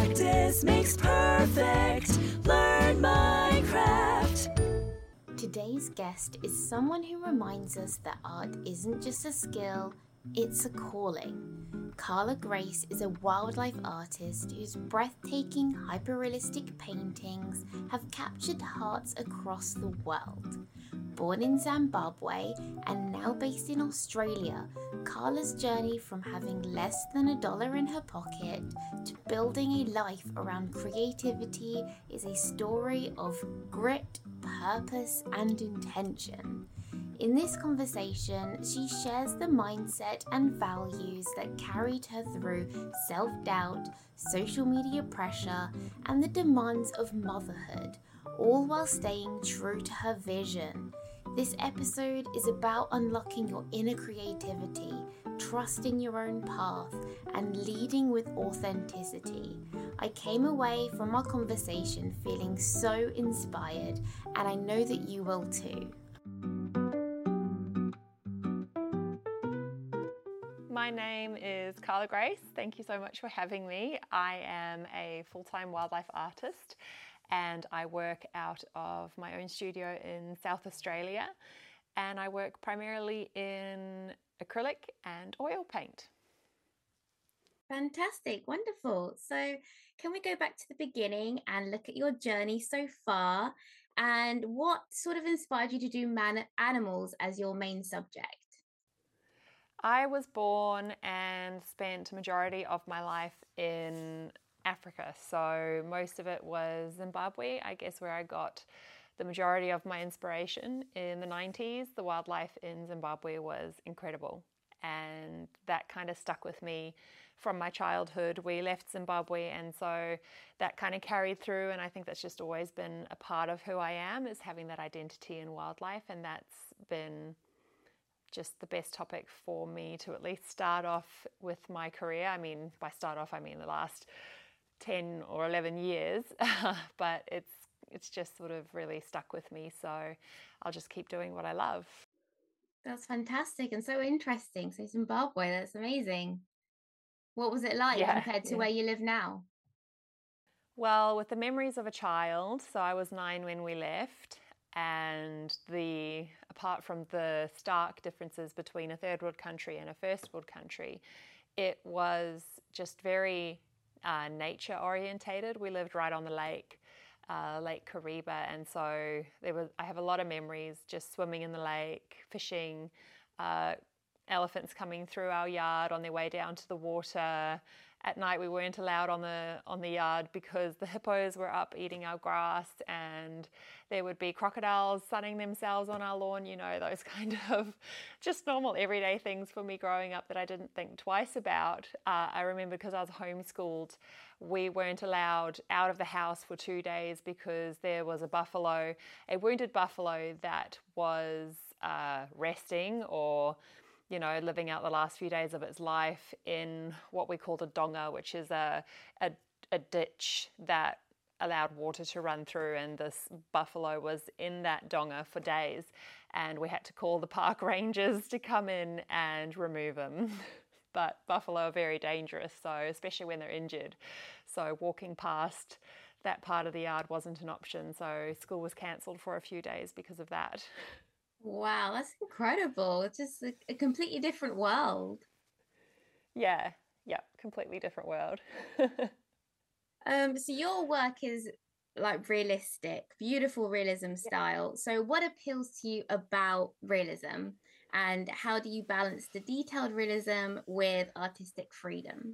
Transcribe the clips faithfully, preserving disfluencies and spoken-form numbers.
Practice makes perfect. Learn Minecraft. Today's guest is someone who reminds us that art isn't just a skill, it's a calling. Carla Grace is a wildlife artist whose breathtaking, hyper-realistic paintings have captured hearts across the world. Born in Zimbabwe and now based in Australia, Carla's journey from having less than a dollar in her pocket to building a life around creativity is a story of grit, purpose, and intention. In this conversation, she shares the mindset and values that carried her through self-doubt, social media pressure, and the demands of motherhood, all while staying true to her vision. This episode is about unlocking your inner creativity, trusting your own path, and leading with authenticity. I came away from our conversation feeling so inspired, and I know that you will too. My name is Carla Grace. Thank you so much for having me. I am a full-time wildlife artist and I work out of my own studio in South Australia, and I work primarily in acrylic and oil paint. Fantastic, wonderful. So can we go back to the beginning and look at your journey so far, and what sort of inspired you to do man- animals as your main subject? I was born and spent a majority of my life in Africa. So most of it was Zimbabwe, I guess, where I got the majority of my inspiration. In the nineties, the wildlife in Zimbabwe was incredible. And that kind of stuck with me from my childhood. We left Zimbabwe, and so that kind of carried through. And I think that's just always been a part of who I am, is having that identity in wildlife. And that's been just the best topic for me to at least start off with my career. I mean, by start off, I mean the last ten or eleven years, but it's it's just sort of really stuck with me. So I'll just keep doing what I love. That's fantastic and so interesting. So Zimbabwe, that's amazing. What was it like Yeah, compared to yeah. where you live now? Well, with the memories of a child, so I was nine when we left, and the apart from the stark differences between a third world country and a first world country, it was just very uh, nature orientated. We lived right on the lake, uh, Lake Kariba, and so there was. I have a lot of memories just swimming in the lake, fishing, uh, elephants coming through our yard on their way down to the water. At night we weren't allowed on the on the yard because the hippos were up eating our grass, and there would be crocodiles sunning themselves on our lawn, you know, those kind of just normal everyday things for me growing up that I didn't think twice about. Uh, I remember because I was homeschooled, we weren't allowed out of the house for two days because there was a buffalo, a wounded buffalo that was uh, resting or you know, living out the last few days of its life in what we called a donga, which is a, a, a ditch that allowed water to run through, and this buffalo was in that donga for days, and we had to call the park rangers to come in and remove him. But buffalo are very dangerous, so especially when they're injured. So walking past that part of the yard wasn't an option, so school was cancelled for a few days because of that. Wow, that's incredible. It's just a, a completely different world. Yeah, yeah, completely different world. um, so your work is like realistic, beautiful realism style. So what appeals to you about realism, and how do you balance the detailed realism with artistic freedom?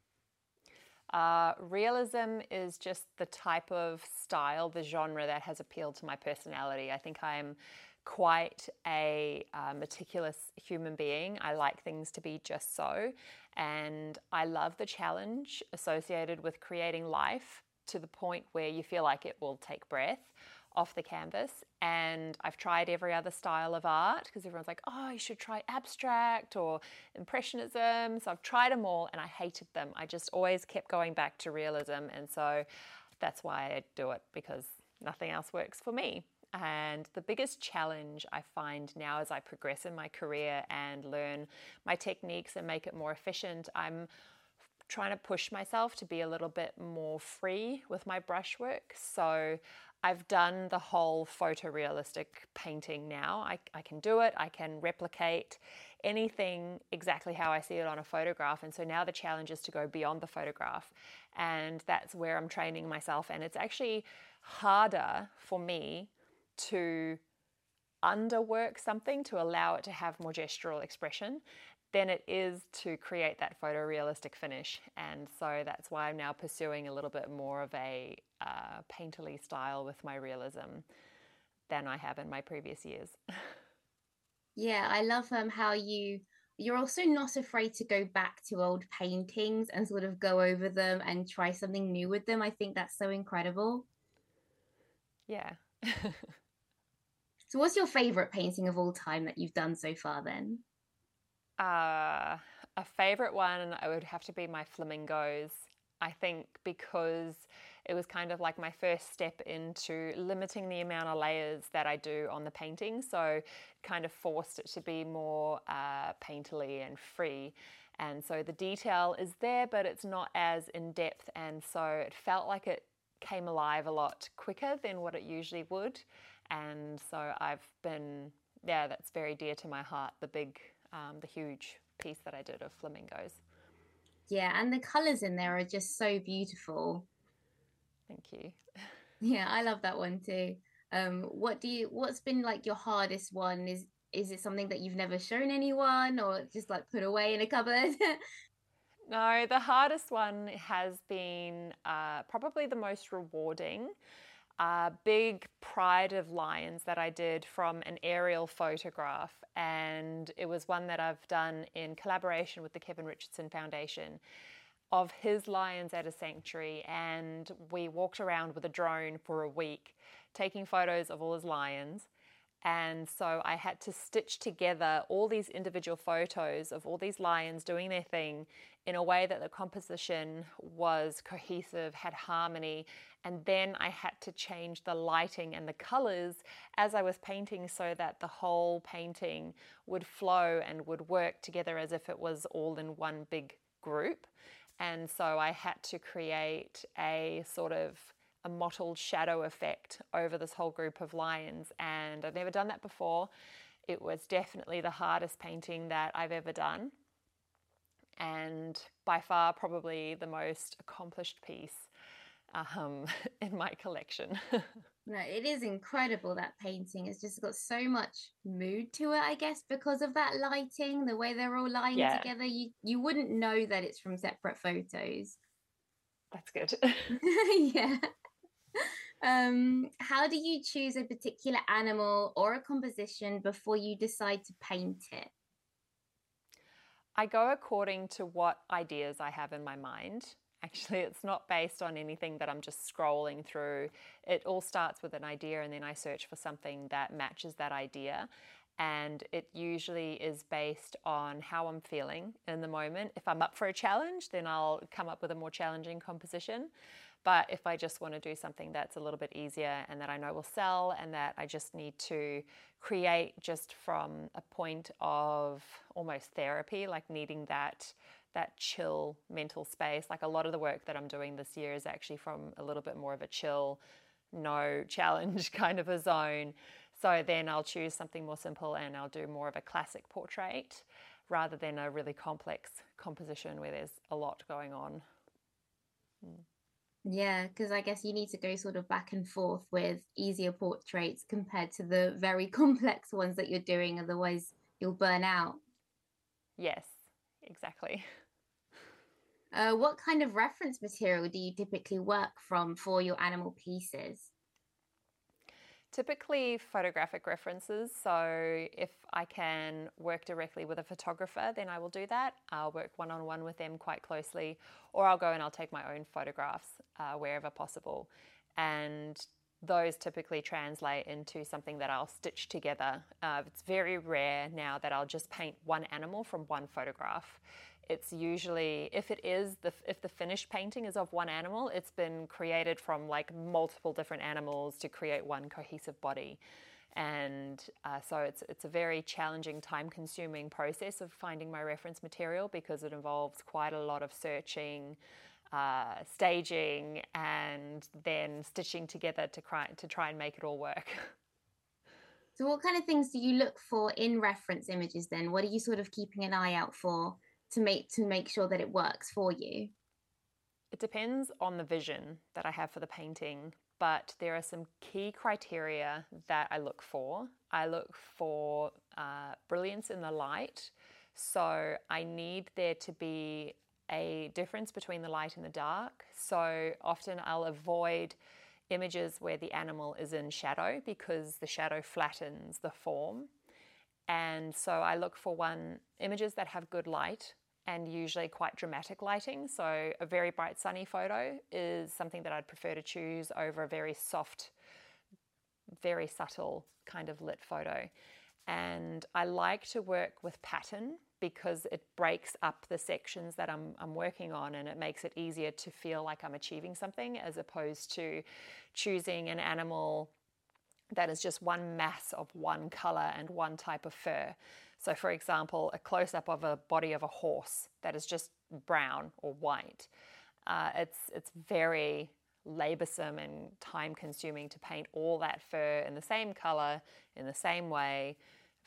Uh, realism is just the type of style, the genre that has appealed to my personality. I think I'm quite a uh, meticulous human being. I like things to be just so, and I love the challenge associated with creating life to the point where you feel like it will take breath off the canvas. And I've tried every other style of art because everyone's like, oh, you should try abstract or impressionism. So I've tried them all and I hated them. I just always kept going back to realism, and so that's why I do it, because nothing else works for me. And the biggest challenge I find now as I progress in my career and learn my techniques and make it more efficient, I'm trying to push myself to be a little bit more free with my brushwork. So I've done the whole photorealistic painting now. I, I can do it. I can replicate anything exactly how I see it on a photograph. And so now the challenge is to go beyond the photograph. And that's where I'm training myself. And it's actually harder for me to underwork something to allow it to have more gestural expression than it is to create that photorealistic finish. And so that's why I'm now pursuing a little bit more of a uh, painterly style with my realism than I have in my previous years. Yeah, I love um, how you you're also not afraid to go back to old paintings and sort of go over them and try something new with them. I think that's so incredible. Yeah. So what's your favorite painting of all time that you've done so far then? Uh, a favorite one, I would have to be my flamingos. I think because it was kind of like my first step into limiting the amount of layers that I do on the painting. So kind of forced it to be more uh, painterly and free. And so the detail is there, but it's not as in depth. And so it felt like it came alive a lot quicker than what it usually would. And so I've been, yeah, that's very dear to my heart, the big, um, the huge piece that I did of flamingos. Yeah, and the colors in there are just so beautiful. Thank you. Yeah, I love that one too. Um, what do you, what's been like your hardest one? Is is it something that you've never shown anyone or just like put away in a cupboard? No, the hardest one has been uh, probably the most rewarding. A big pride of lions that I did from an aerial photograph, and it was one that I've done in collaboration with the Kevin Richardson Foundation, of his lions at a sanctuary. And we walked around with a drone for a week taking photos of all his lions. And so I had to stitch together all these individual photos of all these lions doing their thing in a way that the composition was cohesive, had harmony. And then I had to change the lighting and the colors as I was painting so that the whole painting would flow and would work together as if it was all in one big group. And so I had to create a sort of a mottled shadow effect over this whole group of lions. And I've never done that before. It was definitely the hardest painting that I've ever done. And by far probably the most accomplished piece um, in my collection. No, it is incredible, that painting. It's just got so much mood to it, I guess, because of that lighting, the way they're all lying Yeah. together. You you wouldn't know that it's from separate photos. That's good. Yeah. Um, how do you choose a particular animal or a composition before you decide to paint it? I go according to what ideas I have in my mind. Actually, it's not based on anything that I'm just scrolling through. It all starts with an idea, and then I search for something that matches that idea. And it usually is based on how I'm feeling in the moment. If I'm up for a challenge, then I'll come up with a more challenging composition. But if I just want to do something that's a little bit easier and that I know will sell and that I just need to create just from a point of almost therapy, like needing that that chill mental space. Like a lot of the work that I'm doing this year is actually from a little bit more of a chill, no challenge kind of a zone. So then I'll choose something more simple and I'll do more of a classic portrait rather than a really complex composition where there's a lot going on. Mm. Yeah, because I guess you need to go sort of back and forth with easier portraits compared to the very complex ones that you're doing. Otherwise, you'll burn out. Yes, exactly. Uh, what kind of reference material do you typically work from for your animal pieces? Typically photographic references. So if I can work directly with a photographer, then I will do that. I'll work one-on-one with them quite closely, or I'll go and I'll take my own photographs uh, wherever possible. And those typically translate into something that I'll stitch together. Uh, it's very rare now that I'll just paint one animal from one photograph. It's usually, if it is, the if the finished painting is of one animal, it's been created from like multiple different animals to create one cohesive body. And uh, so it's it's a very challenging, time-consuming process of finding my reference material because it involves quite a lot of searching, uh, staging, and then stitching together to try, to try and make it all work. So what kind of things do you look for in reference images then? What are you sort of keeping an eye out for to make to make sure that it works for you? It depends on the vision that I have for the painting, but there are some key criteria that I look for. I look for uh, brilliance in the light. So I need there to be a difference between the light and the dark. So often I'll avoid images where the animal is in shadow because the shadow flattens the form. And so I look for one images that have good light and usually quite dramatic lighting. So a very bright sunny photo is something that I'd prefer to choose over a very soft, very subtle kind of lit photo. And I like to work with pattern because it breaks up the sections that I'm, I'm working on, and it makes it easier to feel like I'm achieving something as opposed to choosing an animal that is just one mass of one color and one type of fur. So for example, a close-up of a body of a horse that is just brown or white. Uh, it's, it's very laborsome and time-consuming to paint all that fur in the same color, in the same way,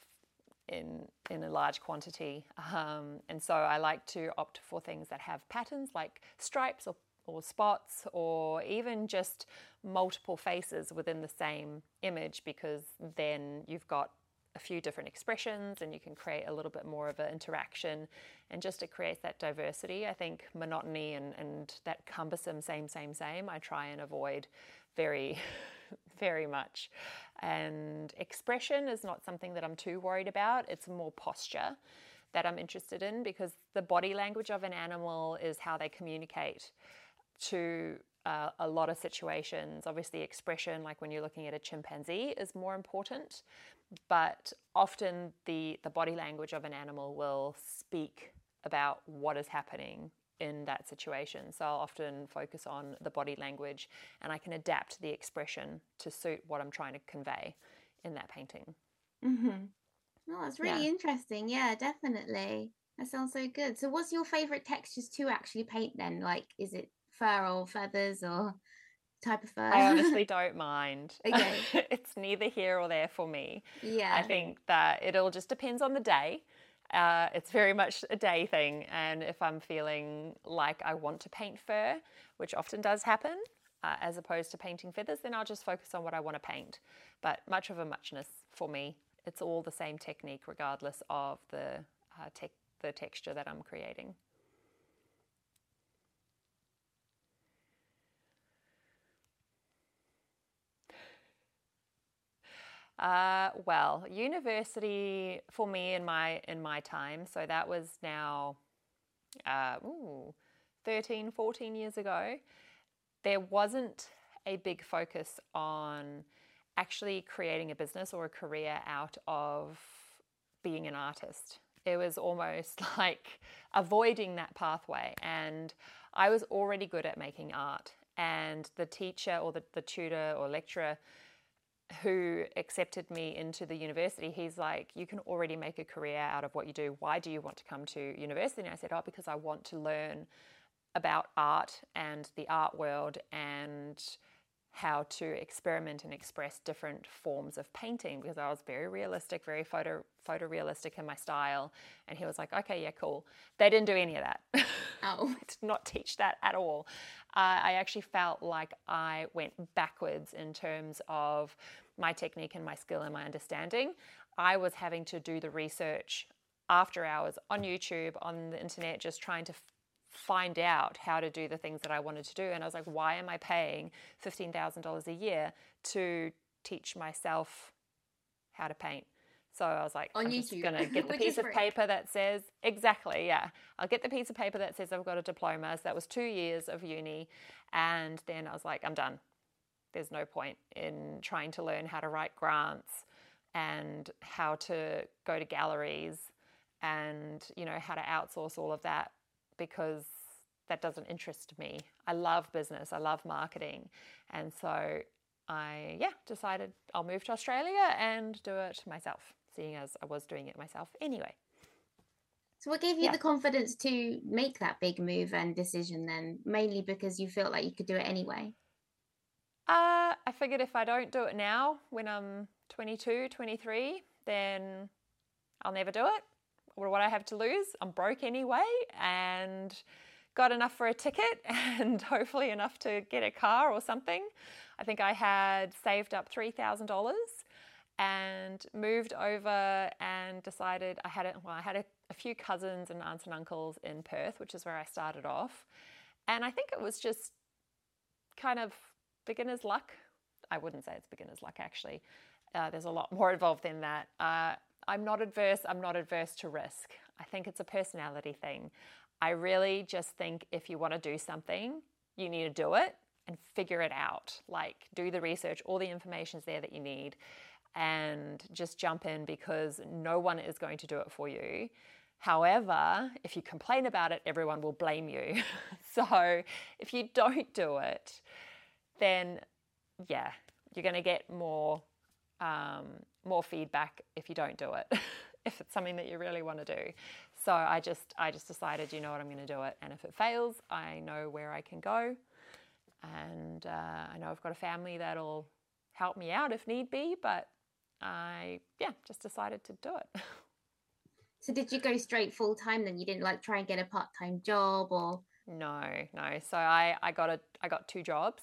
in, in a large quantity. Um, and so I like to opt for things that have patterns like stripes or, or spots, or even just multiple faces within the same image, because then you've got a few different expressions and you can create a little bit more of an interaction, and just it creates that diversity. I think monotony and, and that cumbersome same, same, same, I try and avoid very, very much. And expression is not something that I'm too worried about. It's more posture that I'm interested in, because the body language of an animal is how they communicate to uh, a lot of situations. Obviously expression, like when you're looking at a chimpanzee, is more important, but often the, the body language of an animal will speak about what is happening in that situation. So I'll often focus on the body language, and I can adapt the expression to suit what I'm trying to convey in that painting. Mm-hmm. Oh, that's really Yeah. interesting. Yeah, definitely. That sounds so good. So what's your favorite textures to actually paint then? Like, is it fur or feathers or type of fur? I honestly don't mind. Okay. It's neither here or there for me. Yeah. I think that it all just depends on the day. Uh, it's very much a day thing, and if I'm feeling like I want to paint fur, which often does happen, uh, as opposed to painting feathers, then I'll just focus on what I want to paint. But much of a muchness for me. It's all the same technique regardless of the, uh, te- the texture that I'm creating. Uh, well, university for me in my in my time, so that was now uh, ooh, thirteen, fourteen years ago, there wasn't a big focus on actually creating a business or a career out of being an artist. It was almost like avoiding that pathway, and I was already good at making art, and the teacher or the, the tutor or lecturer who accepted me into the university, he's like, you can already make a career out of what you do. Why do you want to come to university? And I said, oh, because I want to learn about art and the art world and how to experiment and express different forms of painting, because I was very realistic, very photo photorealistic in my style. And he was like, okay, yeah, cool. They didn't do any of that. Oh. They did not teach that at all. Uh, I actually felt like I went backwards in terms of my technique and my skill and my understanding. I was having to do the research after hours on YouTube, on the internet, just trying to find out how to do the things that I wanted to do. And I was like, why am I paying fifteen thousand dollars a year to teach myself how to paint? So I was like, On I'm YouTube. just going to get the Which piece is of free. paper that says, exactly, yeah. I'll get the piece of paper that says I've got a diploma. So that was two years of uni. And then I was like, I'm done. There's no point in trying to learn how to write grants and how to go to galleries and, you know, how to outsource all of that, because that doesn't interest me. I love business. I love marketing. And so I, yeah, decided I'll move to Australia and do it myself, seeing as I was doing it myself anyway. So what gave you Yeah. the confidence to make that big move and decision then? Mainly because you felt like you could do it anyway? Uh, I figured if I don't do it now, when I'm twenty-two, twenty-three, then I'll never do it. What do I have to lose? I'm broke anyway, and got enough for a ticket and hopefully enough to get a car or something. I think I had saved up three thousand dollars and moved over and decided I had a, well, I had a, a few cousins and aunts and uncles in Perth, which is where I started off. And I think it was just kind of beginner's luck. I wouldn't say it's beginner's luck, actually. Uh, there's a lot more involved than that. Uh, I'm not adverse. I'm not adverse to risk. I think it's a personality thing. I really just think if you want to do something, you need to do it and figure it out. Like, do the research, all the information's there that you need, and just jump in, because no one is going to do it for you. However, if you complain about it, everyone will blame you. So if you don't do it, then yeah, you're going to get more um, more feedback if you don't do it, if it's something that you really want to do. So I just I just decided, you know what, I'm going to do it. And if it fails, I know where I can go. And uh, I know I've got a family that'll help me out if need be, but I, yeah, just decided to do it. So did you go straight full time then? You didn't like try and get a part-time job or? No, no. So I, I got a I got two jobs.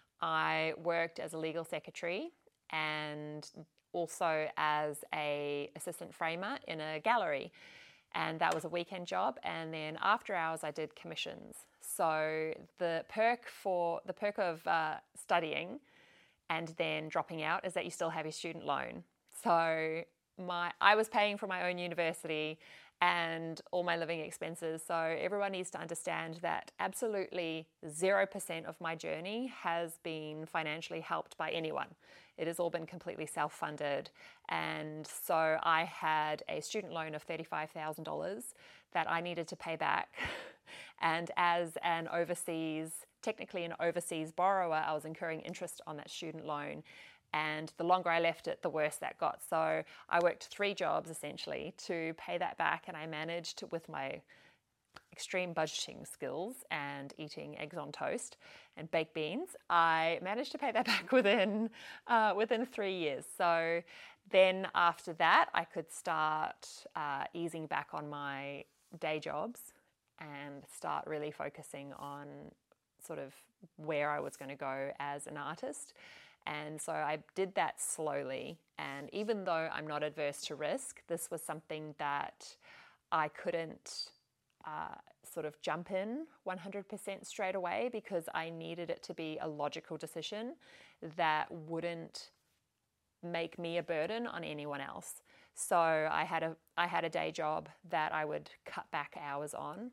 I worked as a legal secretary and also as a assistant framer in a gallery, and that was a weekend job. And then after hours, I did commissions. So the perk for the perk of uh, studying and then dropping out is that you still have your student loan. So my I was paying for my own university and all my living expenses. So everyone needs to understand that absolutely zero percent of my journey has been financially helped by anyone. It has all been completely self-funded. And so I had a student loan of thirty-five thousand dollars that I needed to pay back. And as an overseas, technically an overseas borrower, I was incurring interest on that student loan. And the longer I left it, the worse that got. So I worked three jobs essentially to pay that back, and I managed, with my extreme budgeting skills and eating eggs on toast and baked beans, I managed to pay that back within uh, within three years. So then after that, I could start uh, easing back on my day jobs and start really focusing on sort of where I was going to go as an artist. And so I did that slowly. And even though I'm not adverse to risk, this was something that I couldn't uh, sort of jump in one hundred percent straight away, because I needed it to be a logical decision that wouldn't make me a burden on anyone else. So I had a I had a day job that I would cut back hours on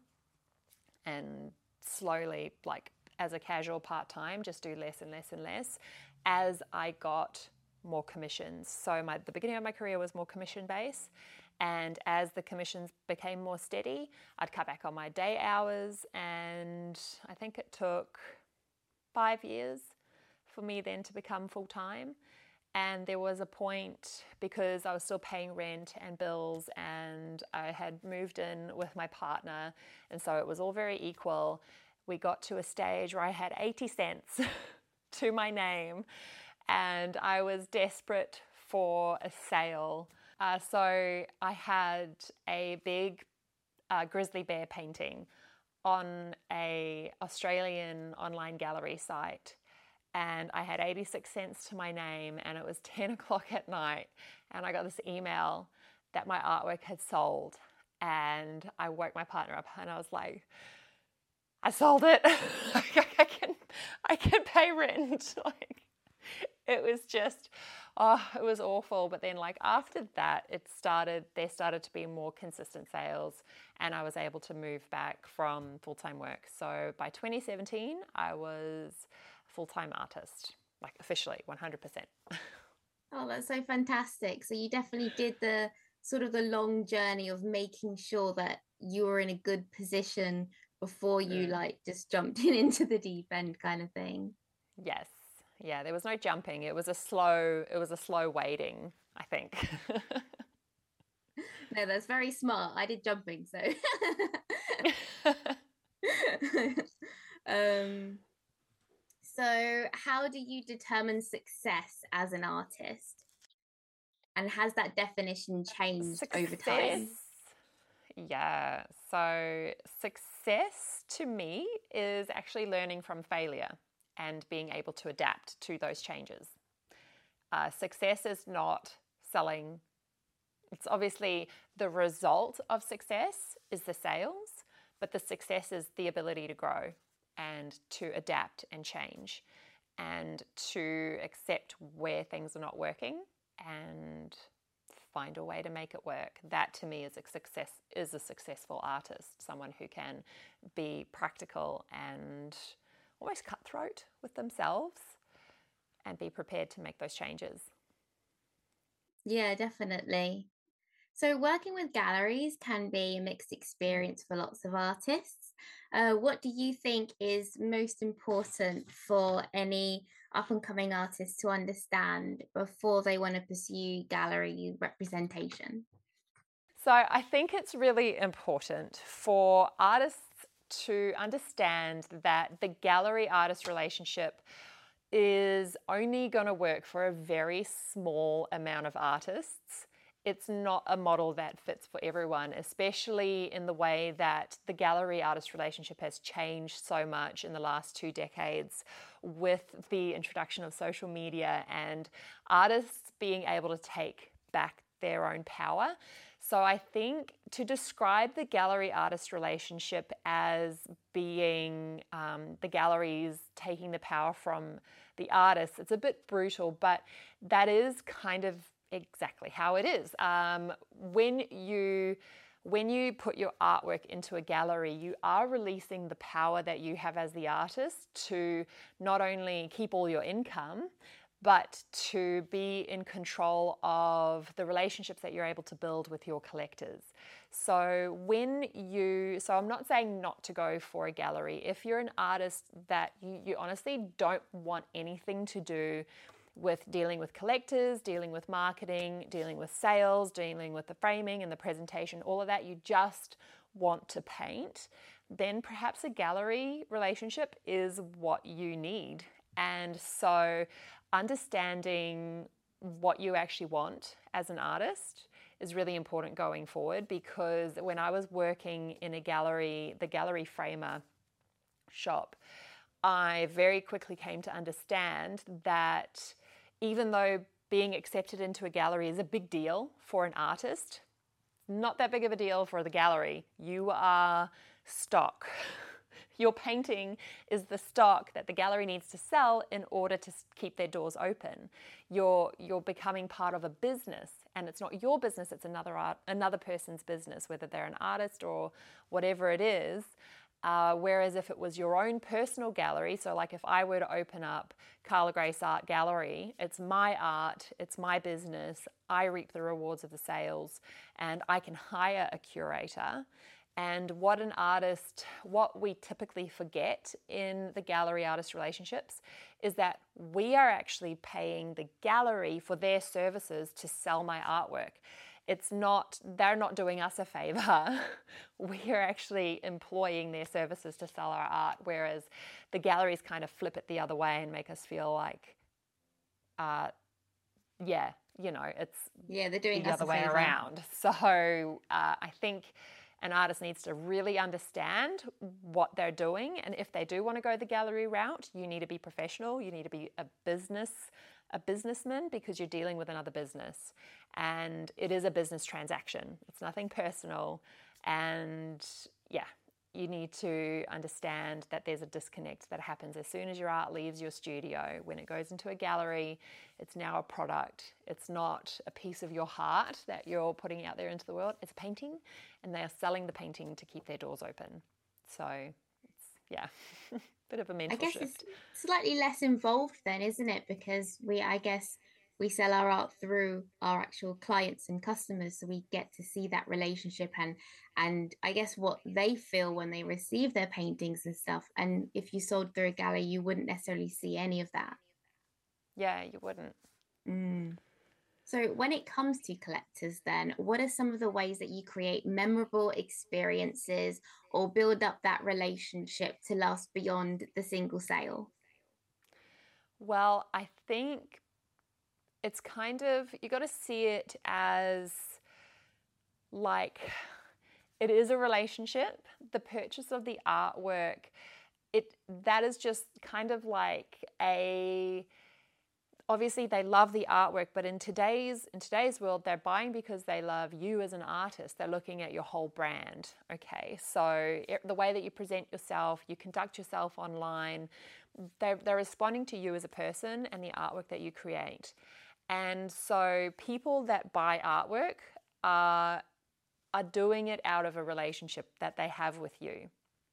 and slowly, like as a casual part-time, just do less and less and less as I got more commissions. So my, the beginning of my career was more commission-based, and as the commissions became more steady, I'd cut back on my day hours, and I think it took five years for me then to become full-time. And there was a point, because I was still paying rent and bills, and I had moved in with my partner, and so it was all very equal. We got to a stage where I had eighty cents to my name, and I was desperate for a sale. Uh, so I had a big uh, grizzly bear painting on a Australian online gallery site, and I had eighty-six cents to my name, and it was ten o'clock at night, and I got this email that my artwork had sold, and I woke my partner up, and I was like, I sold it. I can, I can pay rent. Like, it was just, oh, it was awful. But then, like after that, it started. There started to be more consistent sales, and I was able to move back from full-time work. So by twenty seventeen, I was a full-time artist, like officially, one hundred percent. Oh, that's so fantastic. So you definitely did the sort of the long journey of making sure that you were in a good position before you mm. like just jumped in into the deep end kind of thing. Yes, Yeah, there was no jumping. It was a slow, it was a slow wading, I think. No, that's very smart. I did jumping, so. um, so how do you determine success as an artist? And has that definition changed Success, over time? yeah. So success to me is actually learning from failure and being able to adapt to those changes. Uh, success is not selling. It's obviously the result of success is the sales, but the success is the ability to grow and to adapt and change and to accept where things are not working and find a way to make it work. That to me is a success, is a successful artist, someone who can be practical and almost cutthroat with themselves and be prepared to make those changes. Yeah, definitely. So working with galleries can be a mixed experience for lots of artists. Uh, what do you think is most important for any up and coming artists to understand before they want to pursue gallery representation? So I think it's really important for artists to understand that the gallery artist relationship is only going to work for a very small amount of artists. It's not a model that fits for everyone, especially in the way that the gallery artist relationship has changed so much in the last two decades with the introduction of social media and artists being able to take back their own power. So I think to describe the gallery artist relationship as being um, the galleries taking the power from the artists, it's a bit brutal, but that is kind of exactly how it is. Um, when you when you put your artwork into a gallery, you are releasing the power that you have as the artist to not only keep all your income, but to be in control of the relationships that you're able to build with your collectors. So when you, so I'm not saying not to go for a gallery. If you're an artist that you, you honestly don't want anything to do with dealing with collectors, dealing with marketing, dealing with sales, dealing with the framing and the presentation, all of that, you just want to paint, then perhaps a gallery relationship is what you need. And so understanding what you actually want as an artist is really important going forward, because when I was working in a gallery, the gallery framer shop, I very quickly came to understand that even though being accepted into a gallery is a big deal for an artist, not that big of a deal for the gallery. You are stock. Your painting is the stock that the gallery needs to sell in order to keep their doors open. You're you're becoming part of a business, and it's not your business, it's another art, another person's business, whether they're an artist or whatever it is. Uh, whereas if it was your own personal gallery, so like if I were to open up Carla Grace Art Gallery, it's my art, it's my business, I reap the rewards of the sales, and I can hire a curator. And what an artist, what we typically forget in the gallery artist relationships is that we are actually paying the gallery for their services to sell my artwork. It's not, they're not doing us a favor. We are actually employing their services to sell our art, whereas the galleries kind of flip it the other way and make us feel like, uh, yeah, you know, it's yeah, they're doing the us other a way favor. around. So uh, I think an artist needs to really understand what they're doing, and if they do want to go the gallery route, you need to be professional. You need to be a business, a businessman, because you're dealing with another business, and it is a business transaction. It's nothing personal, and yeah, you need to understand that there's a disconnect that happens as soon as your art leaves your studio. When it goes into a gallery, it's now a product. It's not a piece of your heart that you're putting out there into the world. It's a painting, and they are selling the painting to keep their doors open. So it's, yeah, bit of a mental I guess shift. It's slightly less involved then, isn't it? Because we, I guess, we sell our art through our actual clients and customers, so we get to see that relationship and and I guess what they feel when they receive their paintings and stuff. And if you sold through a gallery, you wouldn't necessarily see any of that. Yeah, you wouldn't. Mm. So when it comes to collectors, then, what are some of the ways that you create memorable experiences or build up that relationship to last beyond the single sale? Well, I think it's kind of, you got to see it as like it is a relationship. The purchase of the artwork, it that is just kind of like a, obviously they love the artwork, but in today's in today's world, they're buying because they love you as an artist. They're looking at your whole brand. Okay, so it, the way that you present yourself, you conduct yourself online, they're, they're responding to you as a person and the artwork that you create. And so people that buy artwork are are doing it out of a relationship that they have with you.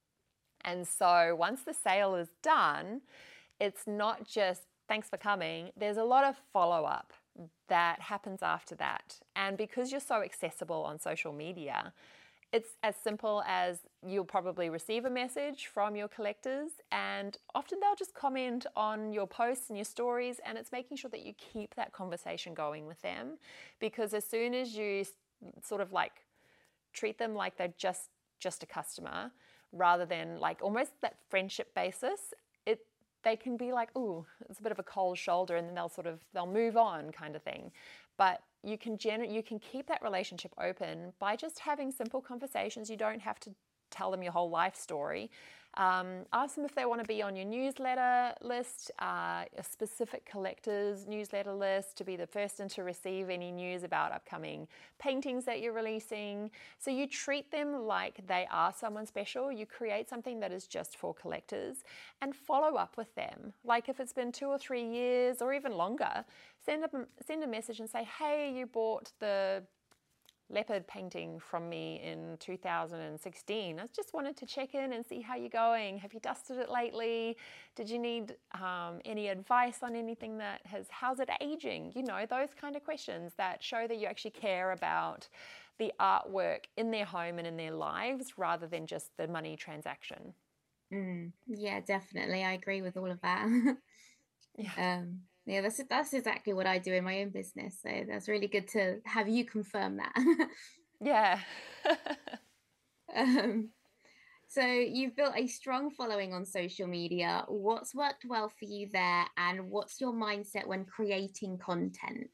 And so once the sale is done, it's not just thanks for coming. There's a lot of follow-up that happens after that. And because you're so accessible on social media, it's as simple as you'll probably receive a message from your collectors, and often they'll just comment on your posts and your stories, and it's making sure that you keep that conversation going with them, because as soon as you sort of like treat them like they're just just a customer rather than like almost that friendship basis, it they can be like, ooh, it's a bit of a cold shoulder, and then they'll sort of they'll move on kind of thing. But you can gener- you can keep that relationship open by just having simple conversations. You don't have to tell them your whole life story. Um, ask them if they want to be on your newsletter list, uh, a specific collector's newsletter list, to be the first in to receive any news about upcoming paintings that you're releasing. So you treat them like they are someone special. You create something that is just for collectors and follow up with them. Like if it's been two or three years or even longer, send a, send a message and say, hey, you bought the leopard painting from me in two thousand sixteen. I just wanted to check in and see how you're going. Have you dusted it lately? Did you need um, any advice on anything that has, how's it aging? You know, those kind of questions that show that you actually care about the artwork in their home and in their lives rather than just the money transaction. Mm, yeah, definitely. I agree with all of that. Yeah. Um, yeah, that's that's exactly what I do in my own business. So that's really good to have you confirm that. Yeah. um, so you've built a strong following on social media. What's worked well for you there, and what's your mindset when creating content?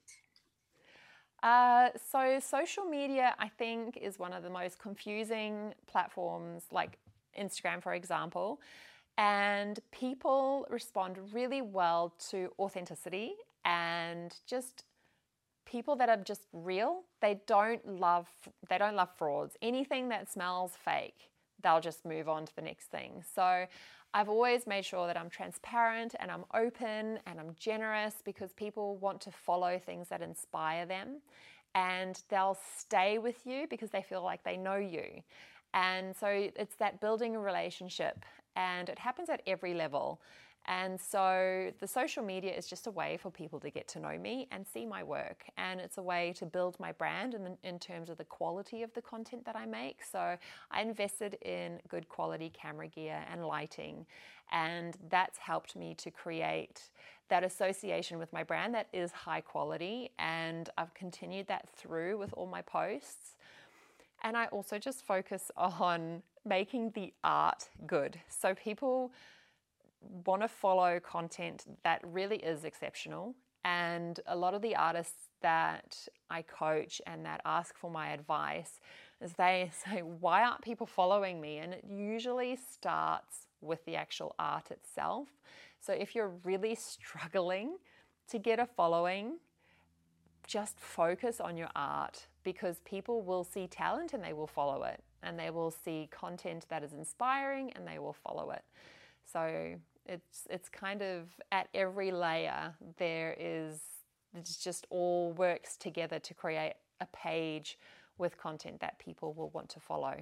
Uh, so social media, I think, is one of the most confusing platforms, like Instagram, for example. And people respond really well to authenticity and just people that are just real. They don't love they don't love frauds. Anything that smells fake, they'll just move on to the next thing. So I've always made sure that I'm transparent and I'm open and I'm generous, because people want to follow things that inspire them, and they'll stay with you because they feel like they know you. And so it's that building a relationship, and it happens at every level. And so the social media is just a way for people to get to know me and see my work. And it's a way to build my brand in, in terms of the quality of the content that I make. So I invested in good quality camera gear and lighting, and that's helped me to create that association with my brand that is high quality. And I've continued that through with all my posts. And I also just focus on making the art good. So people want to follow content that really is exceptional. And a lot of the artists that I coach and that ask for my advice is they say, why aren't people following me? And it usually starts with the actual art itself. So if you're really struggling to get a following, just focus on your art, because people will see talent and they will follow it, and they will see content that is inspiring and they will follow it. So it's it's kind of at every layer there is, it's just all works together to create a page with content that people will want to follow.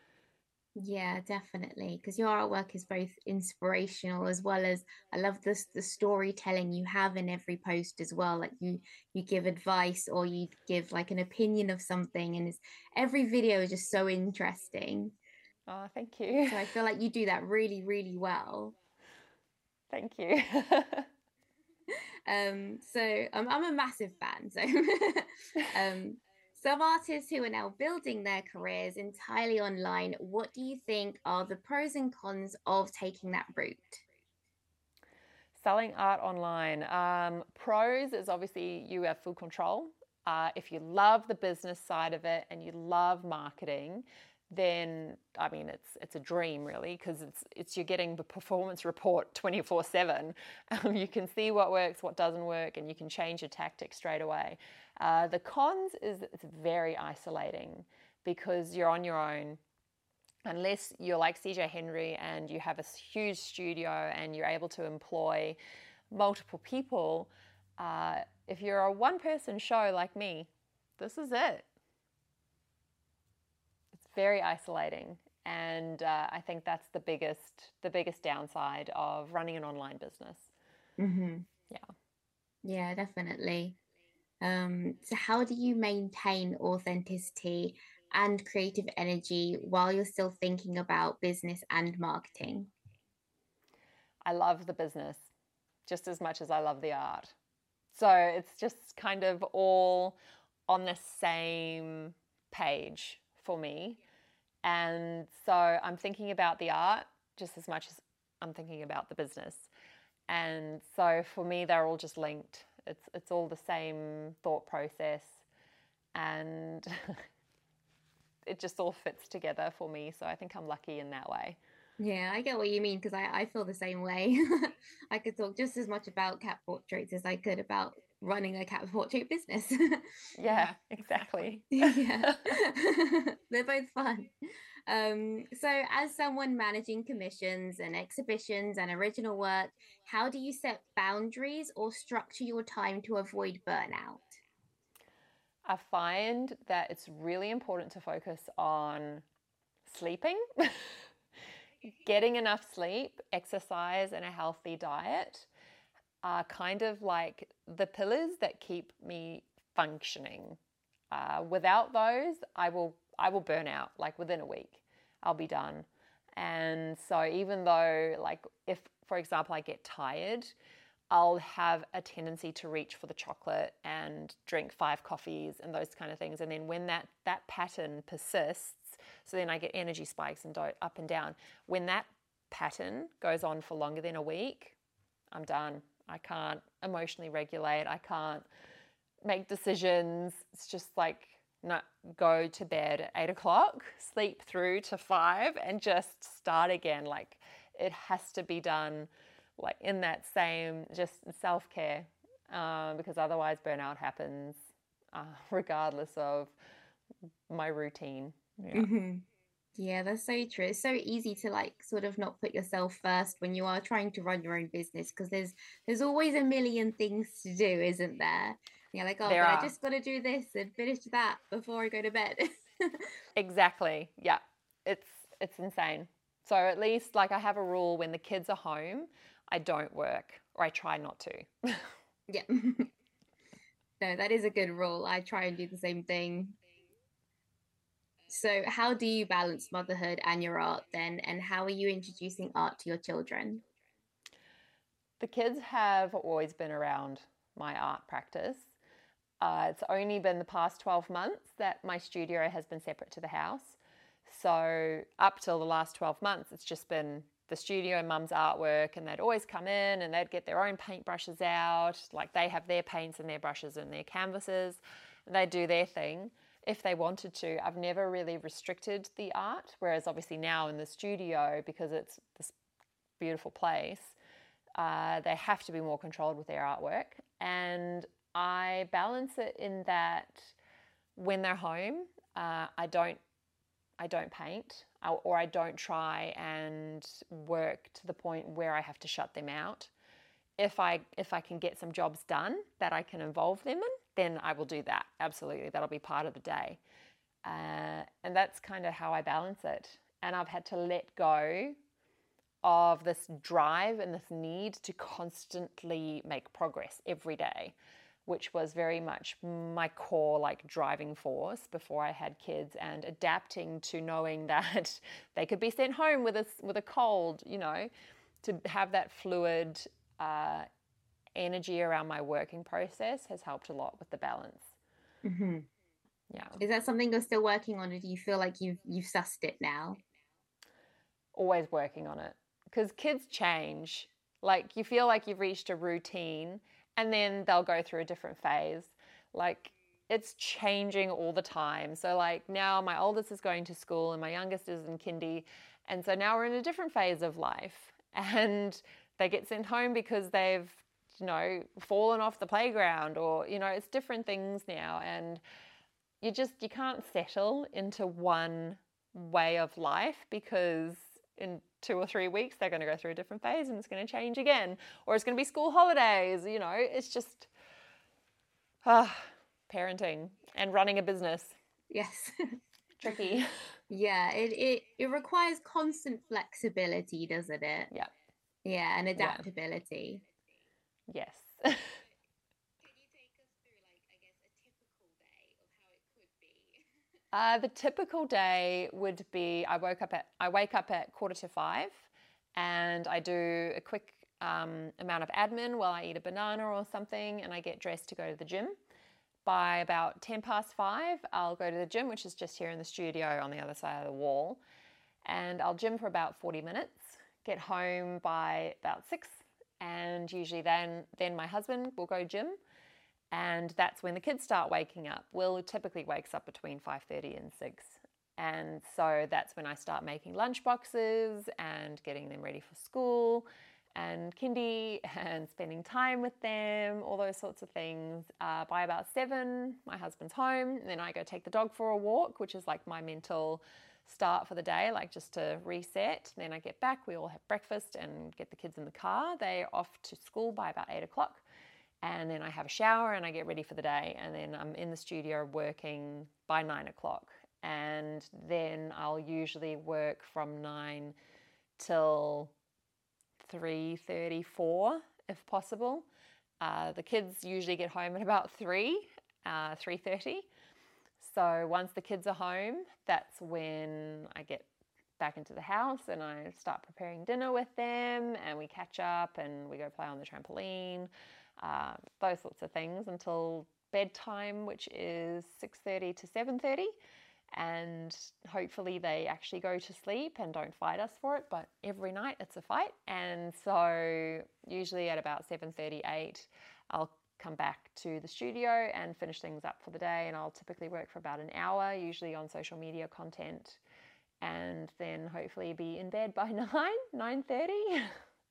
Yeah, definitely. Because your artwork is both inspirational as well as, I love this the storytelling you have in every post as well. Like you you give advice or you give like an opinion of something, and it's, every video is just so interesting. Oh, thank you. So I feel like you do that really, really well. Thank you. um, so um, I'm a massive fan. So um, some artists who are now building their careers entirely online, what do you think are the pros and cons of taking that route? Selling art online. Um, pros is obviously you have full control. Uh, if you love the business side of it and you love marketing, then I mean it's it's a dream really, because it's it's you're getting the performance report twenty-four seven. Um, you can see what works, what doesn't work, and you can change your tactics straight away. Uh, the cons is it's very isolating because you're on your own. Unless you're like C J Henry and you have a huge studio and you're able to employ multiple people, uh, if you're a one-person show like me, this is it. It's very isolating, and uh, I think that's the biggest the biggest downside of running an online business. Mm-hmm. Yeah. Yeah, definitely. Um, so how do you maintain authenticity and creative energy while you're still thinking about business and marketing? I love the business just as much as I love the art. So it's just kind of all on the same page for me. And so I'm thinking about the art just as much as I'm thinking about the business. And so for me, they're all just linked. It's it's all the same thought process, and it just all fits together for me. So I think I'm lucky in that way. Yeah, I get what you mean, because I, I feel the same way. I could talk just as much about cat portraits as I could about running a cat portrait business. Yeah, exactly. Yeah, they're both fun. Um, so as someone managing commissions and exhibitions and original work, how do you set boundaries or structure your time to avoid burnout? I find that it's really important to focus on sleeping, getting enough sleep, exercise, and a healthy diet are kind of like the pillars that keep me functioning. Uh, without those, I will I will burn out like within a week. I'll be done. And so even though, like, if, for example, I get tired, I'll have a tendency to reach for the chocolate and drink five coffees and those kind of things. And then when that, that pattern persists, so then I get energy spikes and do up and down. When that pattern goes on for longer than a week, I'm done. I can't emotionally regulate. I can't make decisions. It's just like, no, go to bed at eight o'clock, sleep through to five, and just start again. Like, it has to be done like in that same just self-care, uh, because otherwise burnout happens uh, regardless of my routine. Yeah. Mm-hmm. Yeah, that's so true. It's so easy to like sort of not put yourself first when you are trying to run your own business, because there's there's always a million things to do, isn't there? You're like, oh, There but I are. just got to do this and finish that before I go to bed. Exactly. Yeah. It's it's insane. So at least like I have a rule: when the kids are home, I don't work, or I try not to. Yeah. No, that is a good rule. I try and do the same thing. So how do you balance motherhood and your art then? And how are you introducing art to your children? The kids have always been around my art practice. Uh, it's only been the past twelve months that my studio has been separate to the house. So up till the last twelve months, it's just been the studio, mum's artwork, and they'd always come in and they'd get their own paintbrushes out. Like, they have their paints and their brushes and their canvases, and they'd do their thing if they wanted to. I've never really restricted the art, whereas obviously now in the studio, because it's this beautiful place, uh, they have to be more controlled with their artwork. And I balance it in that when they're home, uh, I don't I don't paint, or I don't try and work to the point where I have to shut them out. If I if I can get some jobs done that I can involve them in, then I will do that. Absolutely, that'll be part of the day. Uh, and that's kind of how I balance it. And I've had to let go of this drive and this need to constantly make progress every day, which was very much my core like driving force before I had kids, and adapting to knowing that they could be sent home with a, with a cold, you know, to have that fluid uh, energy around my working process has helped a lot with the balance. Mm-hmm. Yeah. Is that something you're still working on, or do you feel like you've you've sussed it now? Always working on it, because kids change. Like, you feel like you've reached a routine and then they'll go through a different phase. Like, it's changing all the time. So like now my oldest is going to school and my youngest is in kindy. And so now we're in a different phase of life, and they get sent home because they've, you know, fallen off the playground, or, you know, it's different things now. And you just, you can't settle into one way of life, because in two or three weeks they're going to go through a different phase and it's going to change again, or it's going to be school holidays. You know, it's just ah, parenting and running a business. Yes. Tricky. Yeah, it, it it requires constant flexibility, doesn't it? Yeah. Yeah, and adaptability. Yes. Can you take us through, like, I guess, a typical day of how it could be? Uh, the typical day would be I woke up at I wake up at quarter to five, and I do a quick um, amount of admin while I eat a banana or something, and I get dressed to go to the gym. By about ten past five, I'll go to the gym, which is just here in the studio on the other side of the wall, and I'll gym for about forty minutes. Get home by about six, and usually then then my husband will go gym. And that's when the kids start waking up. Will typically wakes up between five thirty and six. And so that's when I start making lunch boxes and getting them ready for school and kindy and spending time with them, all those sorts of things. Uh, by about seven, my husband's home. And then I go take the dog for a walk, which is like my mental start for the day, like just to reset. Then I get back, we all have breakfast and get the kids in the car. They're off to school by about eight o'clock. And then I have a shower and I get ready for the day. And then I'm in the studio working by nine o'clock. And then I'll usually work from nine till three thirty, four, if possible. Uh, the kids usually get home at about three, uh, three thirty. So once the kids are home, that's when I get back into the house and I start preparing dinner with them, and we catch up and we go play on the trampoline. Uh, those sorts of things until bedtime, which is six thirty to seven thirty, and hopefully they actually go to sleep and don't fight us for it, but every night it's a fight. And so usually at about seven thirty, eight, I'll come back to the studio and finish things up for the day, and I'll typically work for about an hour, usually on social media content, and then hopefully be in bed by nine, nine thirty, and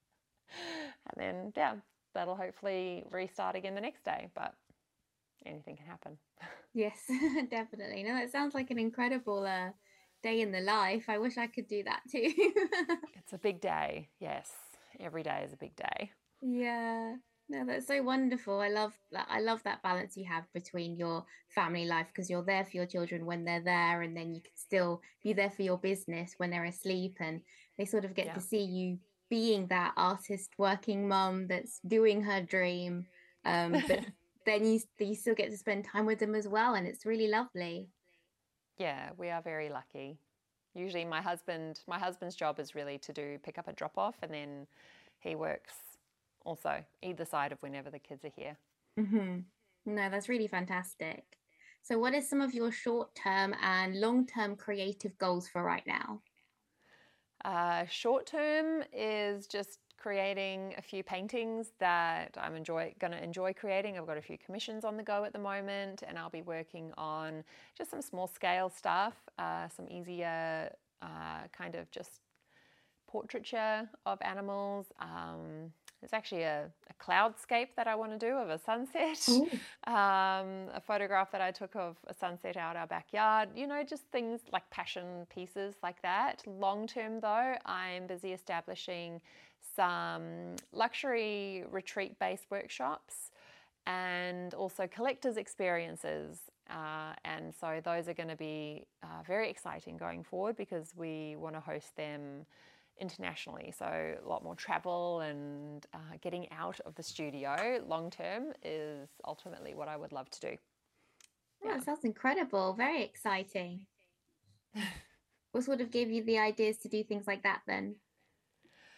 then yeah, that'll hopefully restart again the next day, but anything can happen. Yes, definitely. No, that sounds like an incredible uh, day in the life. I wish I could do that too. It's a big day. Yes, every day is a big day. Yeah. No, that's so wonderful. I love that. I love that balance you have between your family life, because you're there for your children when they're there, and then you can still be there for your business when they're asleep, and they sort of get Yeah. to see you being that artist working mum that's doing her dream, um, but then you, you still get to spend time with them as well, and it's really lovely. Yeah, we are very lucky. Usually my husband, my husband's job is really to do pick up and drop off, and then he works also either side of whenever the kids are here. Mm-hmm. No, that's really fantastic. So what are some of your short-term and long-term creative goals for right now? Uh, short term is just creating a few paintings that I'm enjoy going to enjoy creating. I've got a few commissions on the go at the moment, and I'll be working on just some small scale stuff, uh, some easier uh, kind of just portraiture of animals. Um, There's actually a, a cloudscape that I want to do of a sunset, um, a photograph that I took of a sunset out our backyard, you know, just things like passion pieces like that. Long term though, I'm busy establishing some luxury retreat-based workshops and also collectors experiences. Uh, and so those are going to be uh, very exciting going forward, because we want to host them internationally, so a lot more travel and uh, getting out of the studio long term is ultimately what I would love to do. Oh, yeah. That sounds incredible. Very exciting. What sort of gave you the ideas to do things like that then?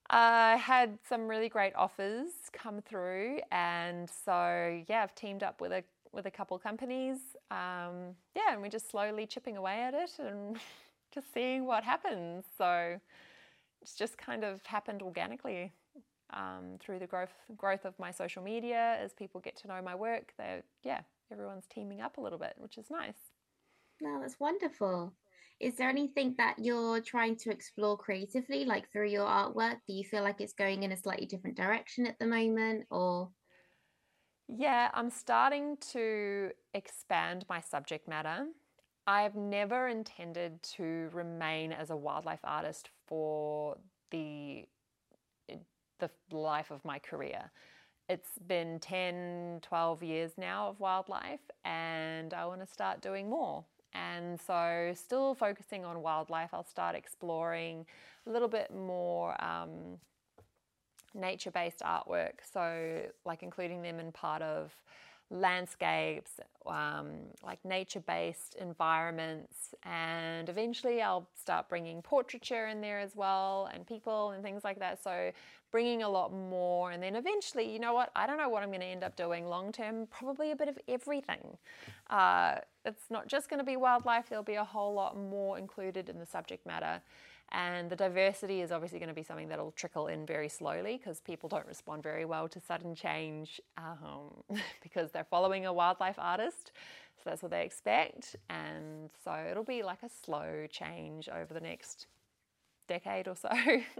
I had some really great offers come through, and so yeah, I've teamed up with a with a couple companies. Um, yeah, and we're just slowly chipping away at it and just seeing what happens. So it's just kind of happened organically um, through the growth growth of my social media. As people get to know my work, they yeah, everyone's teaming up a little bit, which is nice. No, that's wonderful. Is there anything that you're trying to explore creatively, like through your artwork? Do you feel like it's going in a slightly different direction at the moment, or? Yeah, I'm starting to expand my subject matter. I've never intended to remain as a wildlife artist for the the life of my career. It's been ten, twelve years now of wildlife, and I want to start doing more. And so still focusing on wildlife, I'll start exploring a little bit more um, nature-based artwork. So like including them in part of landscapes, um, like nature-based environments, and eventually I'll start bringing portraiture in there as well, and people and things like that. So bringing a lot more, and then eventually, you know what, I don't know what I'm going to end up doing long term, probably a bit of everything. Uh, it's not just going to be wildlife, there'll be a whole lot more included in the subject matter. And the diversity is obviously going to be something that'll trickle in very slowly, because people don't respond very well to sudden change um, because they're following a wildlife artist. So that's what they expect. And so it'll be like a slow change over the next decade or so.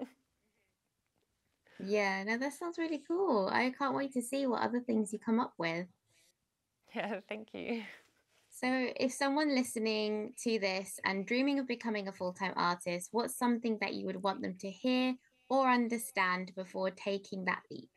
Yeah, no, that sounds really cool. I can't wait to see what other things you come up with. Yeah, thank you. So if someone listening to this and dreaming of becoming a full-time artist, what's something that you would want them to hear or understand before taking that leap?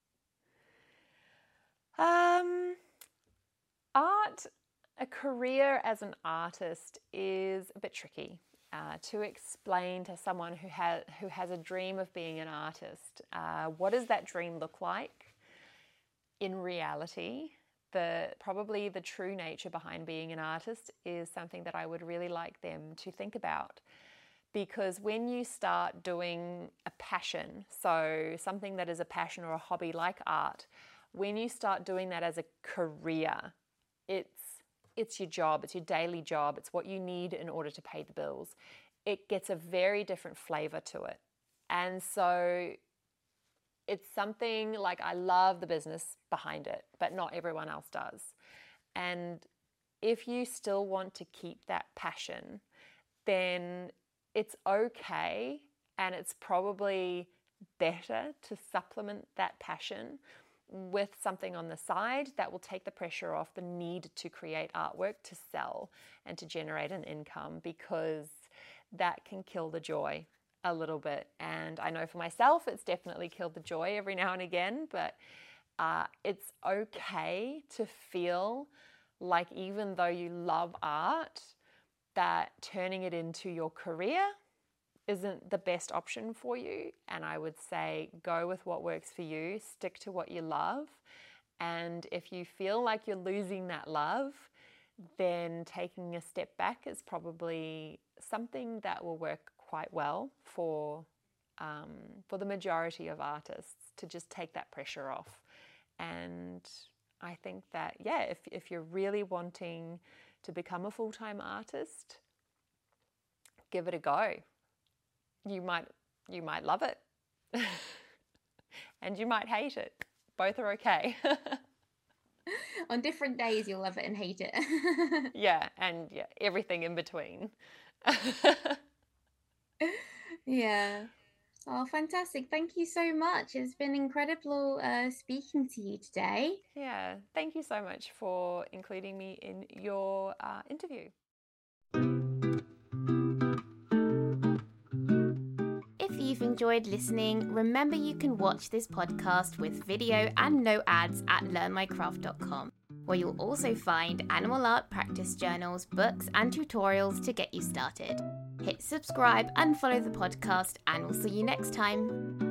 Um, art, a career as an artist is a bit tricky uh, to explain to someone who has who has a dream of being an artist. Uh, what does that dream look like in reality? The, probably the true nature behind being an artist is something that I would really like them to think about. Because when you start doing a passion, so something that is a passion or a hobby like art, when you start doing that as a career, it's it's your job, it's your daily job, it's what you need in order to pay the bills. It gets a very different flavor to it. And so it's something like, I love the business behind it, but not everyone else does. And if you still want to keep that passion, then it's okay, and it's probably better to supplement that passion with something on the side that will take the pressure off the need to create artwork to sell and to generate an income, because that can kill the joy a little bit. And I know for myself, it's definitely killed the joy every now and again, but uh, it's okay to feel like, even though you love art, that turning it into your career isn't the best option for you. And I would say go with what works for you, stick to what you love. And if you feel like you're losing that love, then taking a step back is probably something that will work quite well for um, for the majority of artists, to just take that pressure off. And I think that, yeah, if, if you're really wanting to become a full-time artist, give it a go. You might you might love it and you might hate it. Both are okay. On different days, you'll love it and hate it. Yeah, and yeah, everything in between. Yeah. Oh, fantastic. Thank you so much. It's been incredible uh, speaking to you today. Yeah, thank you so much for including me in your uh, interview. If you've enjoyed listening, remember you can watch this podcast with video and no ads at learn my craft dot com, where you'll also find animal art practice journals, books, and tutorials to get you started. Hit subscribe and follow the podcast, and we'll see you next time.